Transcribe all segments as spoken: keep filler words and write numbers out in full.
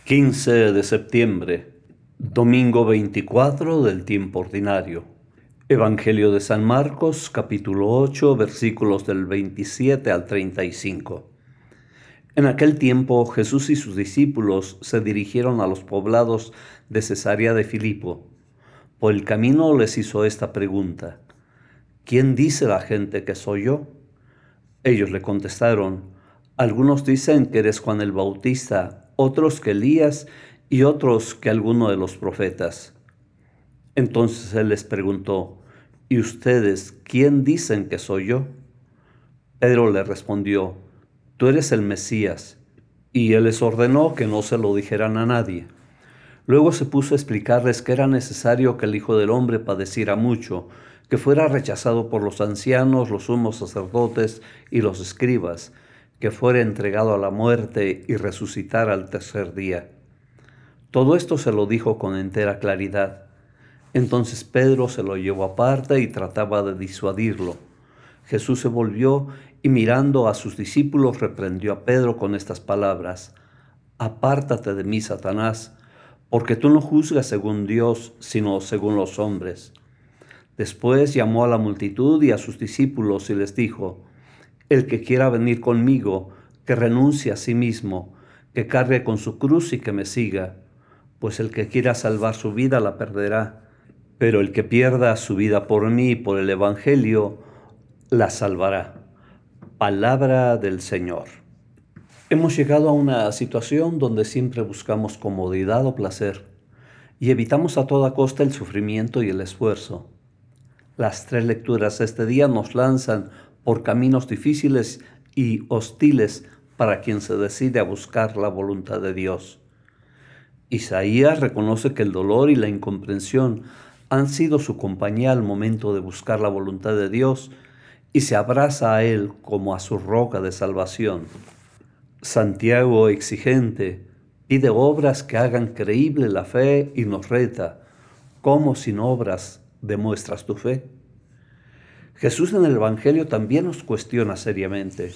quince de septiembre, domingo veinticuatro del tiempo ordinario. Evangelio de San Marcos, capítulo ocho, versículos del veintisiete al treinta y cinco. En aquel tiempo Jesús y sus discípulos se dirigieron a los poblados de Cesarea de Filipo. Por el camino les hizo esta pregunta: ¿Quién dice la gente que soy yo? Ellos le contestaron: algunos dicen que eres Juan el Bautista, otros que Elías y otros que alguno de los profetas. Entonces él les preguntó: ¿y ustedes quién dicen que soy yo? Pedro le respondió: tú eres el Mesías. Y él les ordenó que no se lo dijeran a nadie. Luego se puso a explicarles que era necesario que el Hijo del Hombre padeciera mucho, que fuera rechazado por los ancianos, los sumos sacerdotes y los escribas, que fuera entregado a la muerte y resucitara al tercer día. Todo esto se lo dijo con entera claridad. Entonces Pedro se lo llevó aparte y trataba de disuadirlo. Jesús se volvió y mirando a sus discípulos reprendió a Pedro con estas palabras: apártate de mí, Satanás, porque tú no juzgas según Dios, sino según los hombres. Después llamó a la multitud y a sus discípulos y les dijo: el que quiera venir conmigo, que renuncie a sí mismo, que cargue con su cruz y que me siga. Pues el que quiera salvar su vida la perderá, pero el que pierda su vida por mí y por el Evangelio, la salvará. Palabra del Señor. Hemos llegado a una situación donde siempre buscamos comodidad o placer y evitamos a toda costa el sufrimiento y el esfuerzo. Las tres lecturas de este día nos lanzan por caminos difíciles y hostiles para quien se decide a buscar la voluntad de Dios. Isaías reconoce que el dolor y la incomprensión han sido su compañía al momento de buscar la voluntad de Dios y se abraza a Él como a su roca de salvación. Santiago, exigente, pide obras que hagan creíble la fe y nos reta: ¿cómo sin obras demuestras tu fe? Jesús en el Evangelio también nos cuestiona seriamente.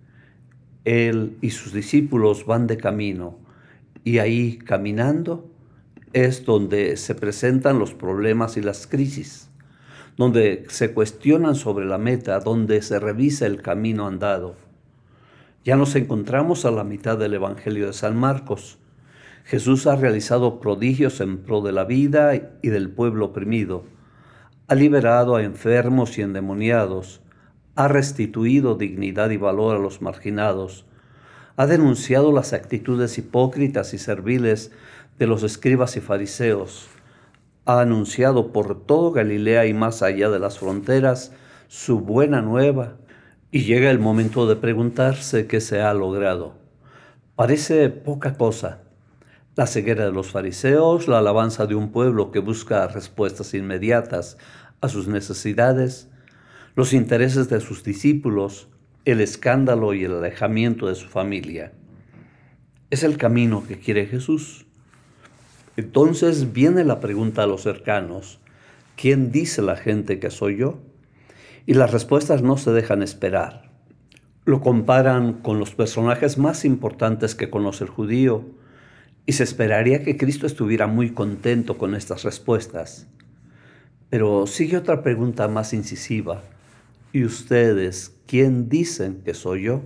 Él y sus discípulos van de camino, y ahí, caminando, es donde se presentan los problemas y las crisis, donde se cuestionan sobre la meta, donde se revisa el camino andado. Ya nos encontramos a la mitad del Evangelio de San Marcos. Jesús ha realizado prodigios en pro de la vida y del pueblo oprimido. Ha liberado a enfermos y endemoniados, ha restituido dignidad y valor a los marginados, ha denunciado las actitudes hipócritas y serviles de los escribas y fariseos, ha anunciado por todo Galilea y más allá de las fronteras su buena nueva, y llega el momento de preguntarse qué se ha logrado. Parece poca cosa. La ceguera de los fariseos, la alabanza de un pueblo que busca respuestas inmediatas a sus necesidades, los intereses de sus discípulos, el escándalo y el alejamiento de su familia. Es el camino que quiere Jesús. Entonces viene la pregunta a los cercanos: ¿quién dice la gente que soy yo? Y las respuestas no se dejan esperar. Lo comparan con los personajes más importantes que conoce el judío, y se esperaría que Cristo estuviera muy contento con estas respuestas. Pero sigue otra pregunta más incisiva: ¿y ustedes quién dicen que soy yo?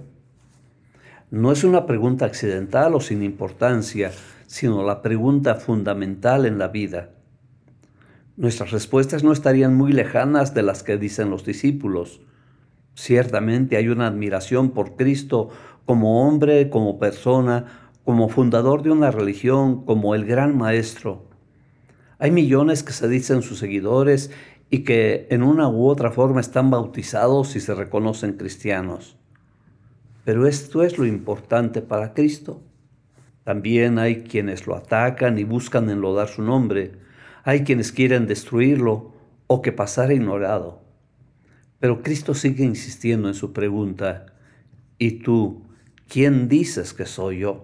No es una pregunta accidental o sin importancia, sino la pregunta fundamental en la vida. Nuestras respuestas no estarían muy lejanas de las que dicen los discípulos. Ciertamente hay una admiración por Cristo como hombre, como persona, como fundador de una religión, como el gran maestro. Hay millones que se dicen sus seguidores y que en una u otra forma están bautizados y se reconocen cristianos. Pero esto es lo importante para Cristo. También hay quienes lo atacan y buscan enlodar su nombre. Hay quienes quieren destruirlo o que pasara ignorado. Pero Cristo sigue insistiendo en su pregunta: ¿y tú, quién dices que soy yo?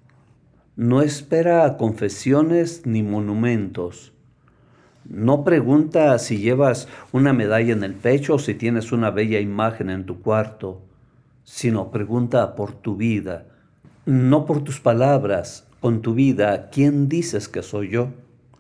No espera confesiones ni monumentos. No pregunta si llevas una medalla en el pecho o si tienes una bella imagen en tu cuarto, sino pregunta por tu vida, no por tus palabras, con tu vida, ¿quién dices que soy yo?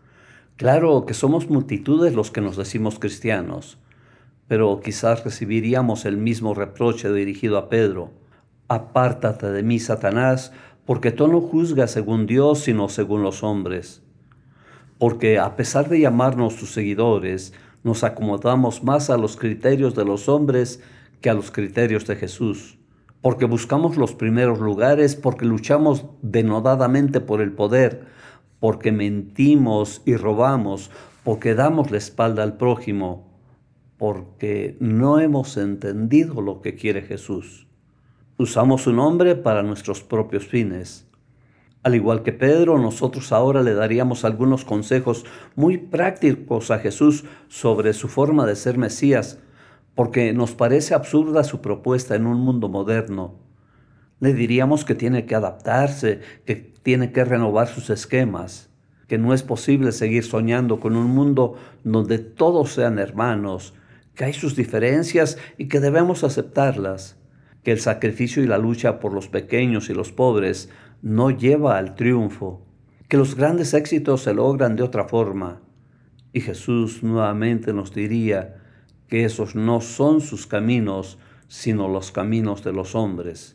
Claro que somos multitudes los que nos decimos cristianos, pero quizás recibiríamos el mismo reproche dirigido a Pedro. Apártate de mí, Satanás, porque tú no juzgas según Dios, sino según los hombres. Porque a pesar de llamarnos sus seguidores, nos acomodamos más a los criterios de los hombres que a los criterios de Jesús. Porque buscamos los primeros lugares, porque luchamos denodadamente por el poder, porque mentimos y robamos, porque damos la espalda al prójimo, porque no hemos entendido lo que quiere Jesús. Usamos su nombre para nuestros propios fines. Al igual que Pedro, nosotros ahora le daríamos algunos consejos muy prácticos a Jesús sobre su forma de ser Mesías, porque nos parece absurda su propuesta en un mundo moderno. Le diríamos que tiene que adaptarse, que tiene que renovar sus esquemas, que no es posible seguir soñando con un mundo donde todos sean hermanos, que hay sus diferencias y que debemos aceptarlas, que el sacrificio y la lucha por los pequeños y los pobres no lleva al triunfo, que los grandes éxitos se logran de otra forma. Y Jesús nuevamente nos diría que esos no son sus caminos, sino los caminos de los hombres.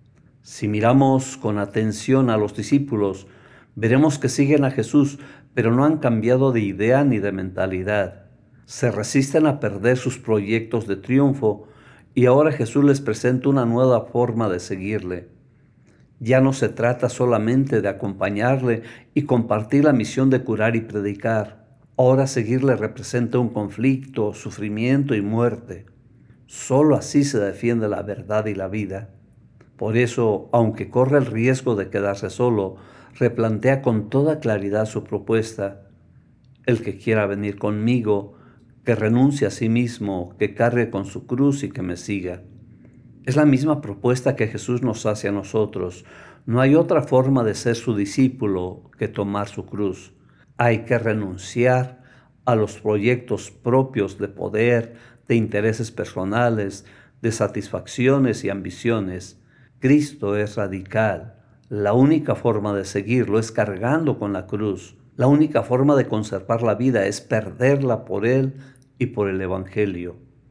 Si miramos con atención a los discípulos, veremos que siguen a Jesús, pero no han cambiado de idea ni de mentalidad. Se resisten a perder sus proyectos de triunfo y ahora Jesús les presenta una nueva forma de seguirle. Ya no se trata solamente de acompañarle y compartir la misión de curar y predicar. Ahora seguirle representa un conflicto, sufrimiento y muerte. Solo así se defiende la verdad y la vida. Por eso, aunque corre el riesgo de quedarse solo, replantea con toda claridad su propuesta. El que quiera venir conmigo, que renuncie a sí mismo, que cargue con su cruz y que me siga. Es la misma propuesta que Jesús nos hace a nosotros. No hay otra forma de ser su discípulo que tomar su cruz. Hay que renunciar a los proyectos propios de poder, de intereses personales, de satisfacciones y ambiciones. Cristo es radical. La única forma de seguirlo es cargando con la cruz. La única forma de conservar la vida es perderla por Él y por el Evangelio.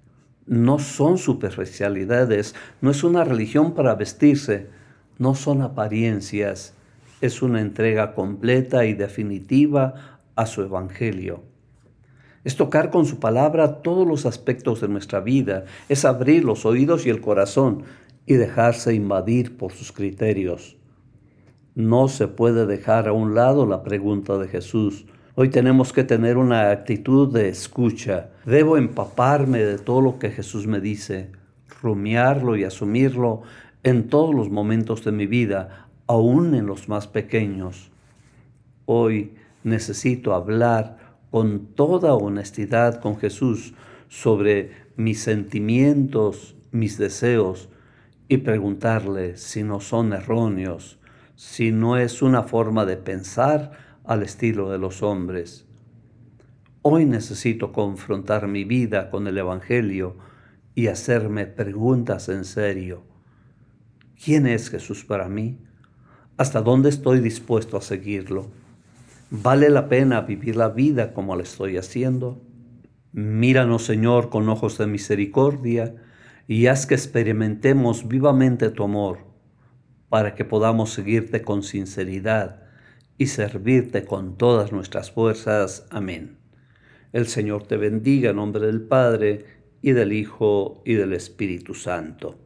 No son superficialidades, no es una religión para vestirse, no son apariencias, es una entrega completa y definitiva a su Evangelio. Es tocar con su palabra todos los aspectos de nuestra vida, es abrir los oídos y el corazón y dejarse invadir por sus criterios. No se puede dejar a un lado la pregunta de Jesús. Hoy tenemos que tener una actitud de escucha. Debo empaparme de todo lo que Jesús me dice, rumiarlo y asumirlo en todos los momentos de mi vida, aún en los más pequeños. Hoy necesito hablar con toda honestidad con Jesús sobre mis sentimientos, mis deseos, y preguntarle si no son erróneos, si no es una forma de pensar al estilo de los hombres. Hoy necesito confrontar mi vida con el Evangelio y hacerme preguntas en serio. ¿Quién es Jesús para mí? ¿Hasta dónde estoy dispuesto a seguirlo? ¿Vale la pena vivir la vida como la estoy haciendo? Míranos, Señor, con ojos de misericordia y haz que experimentemos vivamente tu amor para que podamos seguirte con sinceridad y servirte con todas nuestras fuerzas. Amén. El Señor te bendiga en nombre del Padre, y del Hijo, y del Espíritu Santo.